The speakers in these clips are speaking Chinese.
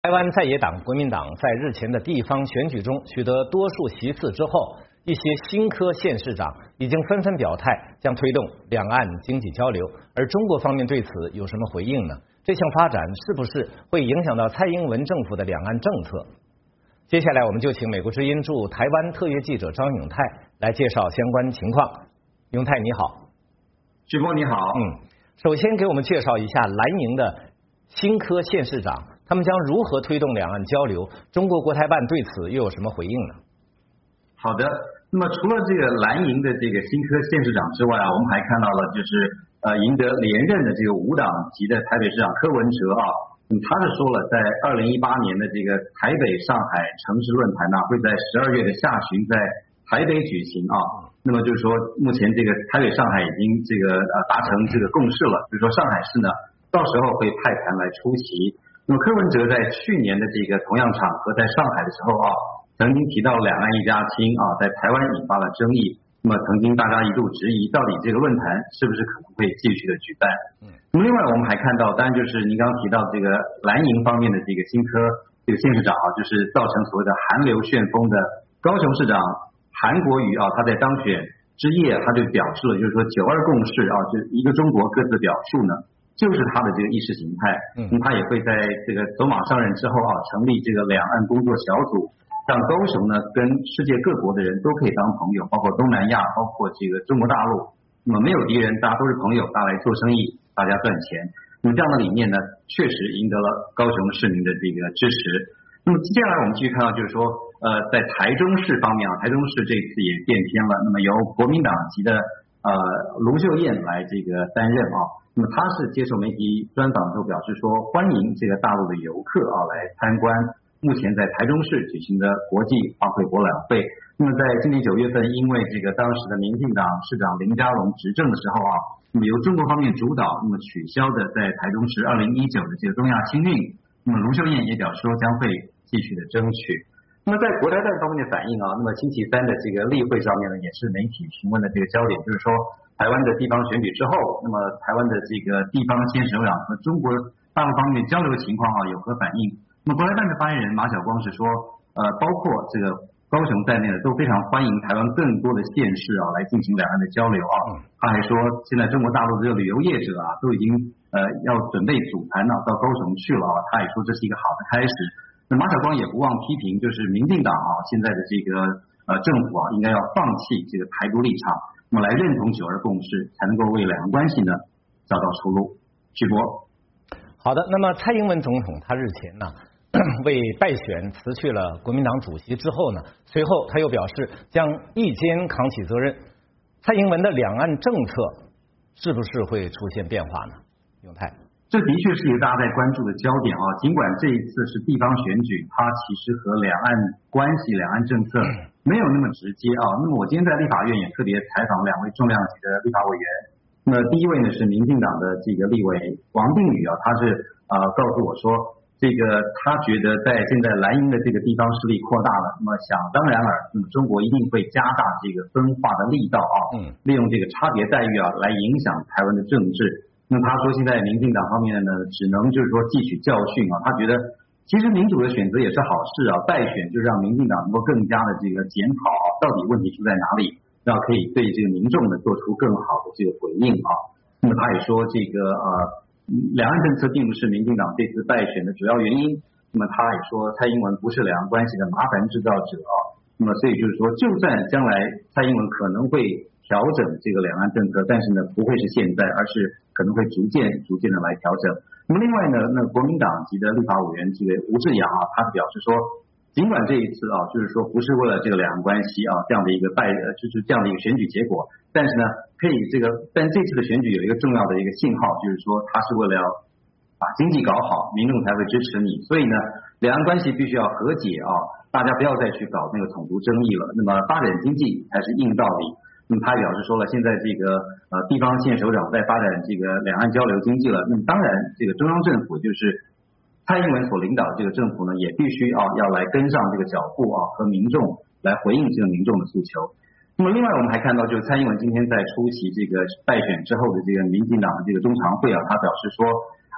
台湾在野党国民党在日前的地方选举中取得多数席次之后，一些新科县市长已经纷纷表态将推动两岸经济交流，而中国方面对此有什么回应呢？这项发展是不是会影响到蔡英文政府的两岸政策？接下来我们就请美国之音驻台湾特约记者张永泰来介绍相关情况。永泰你好。 徐波你好。 首先给我们介绍一下蓝营的新科县市长，他们将如何推动两岸交流？中国国台办对此又有什么回应呢？ 好的，那么除了这个蓝营的这个新科县市长之外啊，我们还看到了就是赢得连任的这个无党籍的台北市长柯文哲啊，他是说了，在2018年的这个台北上海城市论坛呢，会在12月的下旬在台北举行啊。那么就是说，目前这个台北上海已经这个达成这个共识了，就是说上海市呢，到时候会派团来出席。那么柯文哲在去年的这个同样场合在上海的时候啊，曾经提到两岸一家亲啊，在台湾引发了争议。那么曾经大家一度质疑，到底这个论坛是不是可能会继续的举办？那么另外我们还看到，当然就是您刚刚提到这个蓝营方面的这个新科这个县市长啊，就是造成所谓的韩流旋风的高雄市长韩国瑜啊，他在当选之夜他就表示了，就是说9·2共识啊，就一个中国各自表述呢，就是他的这个意识形态。他也会在这个走马上任之后啊，成立这个两岸工作小组，让高雄呢跟世界各国的人都可以当朋友，包括东南亚，包括这个中国大陆。那么没有敌人，大家都是朋友，大家来做生意，大家赚钱。那么这样的理念呢，确实赢得了高雄市民的这个支持。那么接下来我们继续看到，就是说在台中市方面啊，台中市这次也变天了。那么由国民党籍的卢秀燕来这个担任啊。那么他是接受媒体专访之后表示说，欢迎这个大陆的游客啊来参观目前在台中市举行的国际花卉博览会。那么在今年9月份，因为这个当时的民进党市长林佳龙执政的时候啊，那么由中国方面主导，那么取消的在台中市2019的这个东亚青运，那么卢秀燕也表示说将会继续的争取。那么在国台办方面的反应啊，那么星期三的这个例会上面呢，也是媒体询问的这个焦点，就是说台湾的地方选举之后，那么台湾的这个地方县首长和中国大陆方面交流的情况啊有何反应？那么国台办的发言人马晓光是说，包括这个高雄在内的都非常欢迎台湾更多的县市啊来进行两岸的交流啊。他还说，现在中国大陆的旅游业者啊都已经要准备组团到高雄去了啊。他也说这是一个好的开始。那马晓光也不忘批评，就是民进党啊现在的这个政府啊应该要放弃这个台独立场，那么来认同9·2共识，才能够为两岸关系呢找到出路。徐博。 好的，那么蔡英文总统他日前呢为败选辞去了国民党主席之后呢，随后他又表示将一肩扛起责任。蔡英文的两岸政策是不是会出现变化呢？永泰。 这的确是一个大家在关注的焦点啊。尽管这一次是地方选举，它其实和两岸关系、两岸政策没有那么直接啊。那么我今天在立法院也特别采访2位重量级的立法委员。那么第一位呢是民进党的这个立委王定宇啊，他是告诉我说，这个他觉得在现在蓝营的这个地方势力扩大了，那么想当然尔，那么中国一定会加大这个分化的力道啊，利用这个差别待遇啊来影响台湾的政治。那么他说现在民进党方面呢，只能就是说汲取教训啊，他觉得其实民主的选择也是好事啊，败选就让民进党能够更加的这个检讨啊，到底问题出在哪里，让可以对这个民众呢做出更好的这个回应啊。那么他也说这个两岸政策并不是民进党这次败选的主要原因。那么他也说蔡英文不是两岸关系的麻烦制造者啊。那么所以就是说，就算将来蔡英文可能会调整这个两岸政策，但是呢不会是现在，而是可能会逐渐的来调整。那么另外呢，那国民党籍的立法委员这个吴志阳啊，他表示说，尽管这一次啊，就是说不是为了这个两岸关系啊这样的一个就是这样的一个选举结果，但是呢，但这次的选举有一个重要的一个信号，就是说它是为了要把经济搞好，民众才会支持你。所以呢，两岸关系必须要和解啊，大家不要再去搞那个统独争议了。那么发展经济才是硬道理。那么他表示说了，现在这个地方县首长在发展这个两岸交流经济了，那么当然这个中央政府就是蔡英文所领导的这个政府呢，也必须要来跟上这个脚步啊，和民众来回应这个民众的诉求。那么另外我们还看到，就是蔡英文今天在出席这个败选之后的这个民进党的这个中常会啊，他表示说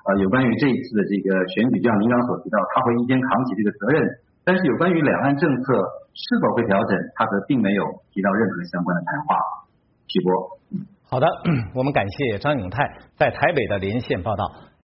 有关于这一次的这个选举，就像您刚所提到，他会一肩扛起这个责任，但是有关于两岸政策是否会调整，他则并没有提到任何相关的谈话。徐波， 好的，我们感谢张永泰在台北的连线报道。